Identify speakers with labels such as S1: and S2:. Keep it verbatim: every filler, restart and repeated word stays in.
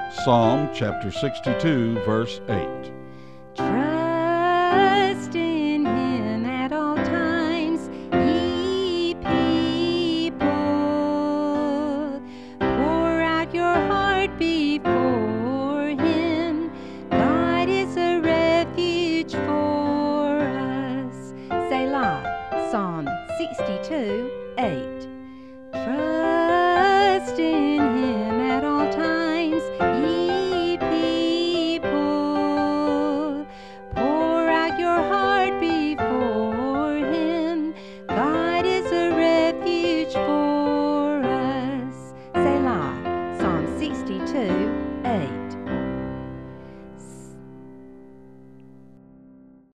S1: Psalm chapter sixty-two, verse eight.
S2: Trust in Him at all times, ye people. Pour out your heart before Him. God is a refuge for us. Selah. Psalm sixty-two, eight. Trust in Him.